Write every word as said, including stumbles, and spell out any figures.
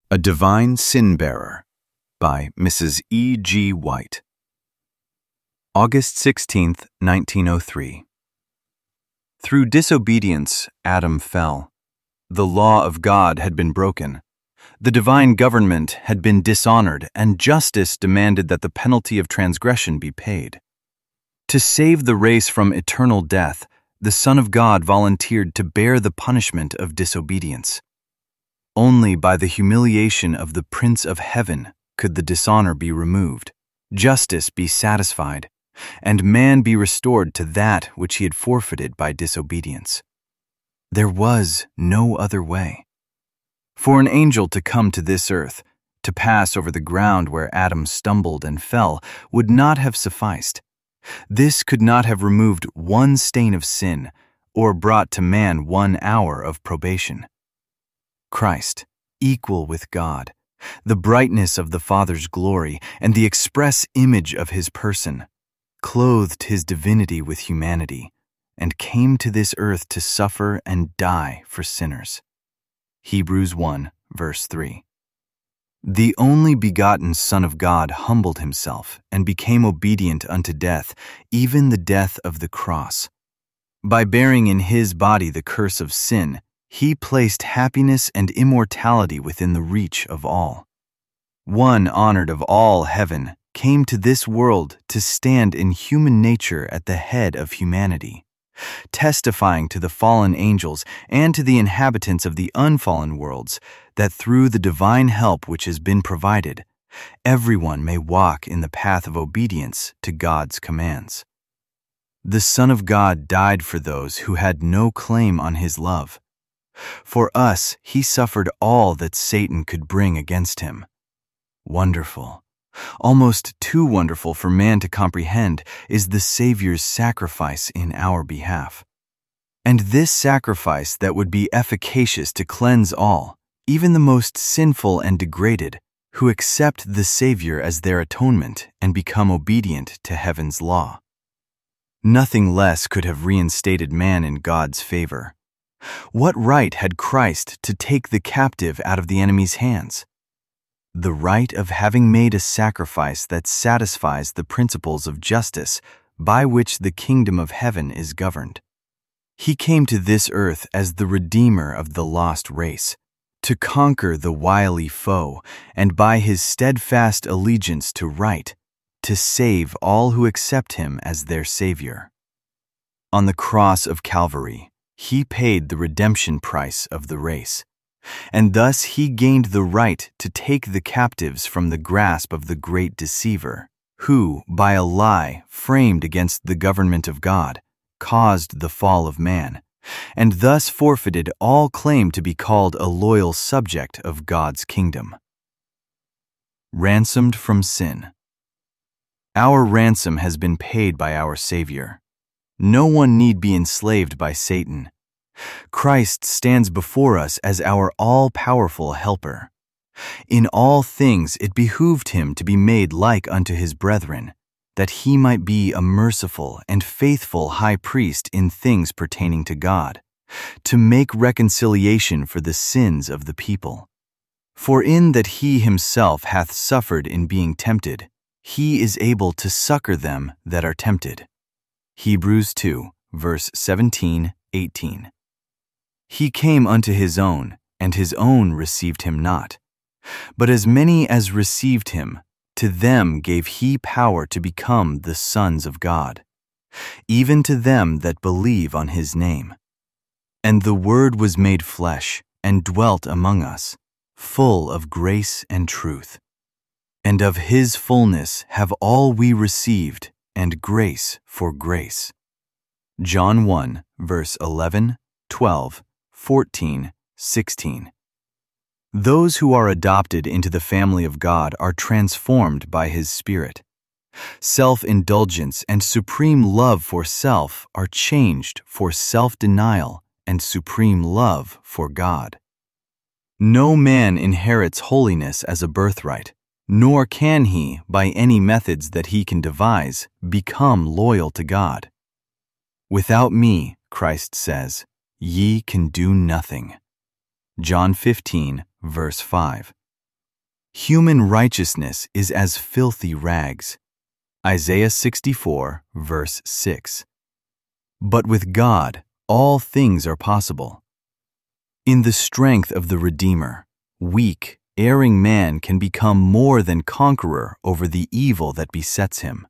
A Divine Sin-Bearer by Missus E G White. August sixteenth, nineteen oh three. Through disobedience, Adam fell. The law of God had been broken. The divine government had been dishonored, and justice demanded that the penalty of transgression be paid. To save the race from eternal death, the Son of God volunteered to bear the punishment of disobedience. Only by the humiliation of the Prince of Heaven could the dishonor be removed, justice be satisfied, and man be restored to that which he had forfeited by disobedience. There was no other way. For an angel to come to this earth, to pass over the ground where Adam stumbled and fell, would not have sufficed. This could not have removed one stain of sin, or brought to man one hour of probation. Christ, equal with God, the brightness of the Father's glory, and the express image of his person, clothed his divinity with humanity, and came to this earth to suffer and die for sinners. Hebrews one, verse three. The only begotten Son of God humbled himself and became obedient unto death, even the death of the cross. By bearing in his body the curse of sin, he placed happiness and immortality within the reach of all. One honored of all heaven came to this world to stand in human nature at the head of humanity, testifying to the fallen angels and to the inhabitants of the unfallen worlds that through the divine help which has been provided, everyone may walk in the path of obedience to God's commands. The Son of God died for those who had no claim on his love. For us, he suffered all that Satan could bring against him. Wonderful, almost too wonderful for man to comprehend, is the Savior's sacrifice in our behalf. And this sacrifice that would be efficacious to cleanse all, even the most sinful and degraded, who accept the Savior as their atonement and become obedient to heaven's law. Nothing less could have reinstated man in God's favor. What right had Christ to take the captive out of the enemy's hands? The right of having made a sacrifice that satisfies the principles of justice by which the kingdom of heaven is governed. He came to this earth as the Redeemer of the lost race, to conquer the wily foe, and by his steadfast allegiance to right, to save all who accept him as their Savior. On the cross of Calvary, he paid the redemption price of the race, and thus he gained the right to take the captives from the grasp of the great deceiver, who, by a lie framed against the government of God, caused the fall of man, and thus forfeited all claim to be called a loyal subject of God's kingdom. Ransomed from sin. Our ransom has been paid by our Savior. No one need be enslaved by Satan. Christ stands before us as our all-powerful helper. In all things it behooved him to be made like unto his brethren, that he might be a merciful and faithful high priest in things pertaining to God, to make reconciliation for the sins of the people. For in that he himself hath suffered in being tempted, he is able to succor them that are tempted. Hebrews two, verse seventeen, eighteen. He came unto his own, and his own received him not. But as many as received him, to them gave he power to become the sons of God, even to them that believe on his name. And the Word was made flesh, and dwelt among us, full of grace and truth. And of his fullness have all we received, and grace for grace. John one, verse eleven, twelve, fourteen, sixteen. Those who are adopted into the family of God are transformed by his Spirit. Self-indulgence and supreme love for self are changed for self-denial and supreme love for God. No man inherits holiness as a birthright, nor can he, by any methods that he can devise, become loyal to God. Without me, Christ says, ye can do nothing. John fifteen, verse five. Human righteousness is as filthy rags. Isaiah sixty-four, verse six. But with God, all things are possible. In the strength of the Redeemer, weak, erring man can become more than conqueror over the evil that besets him.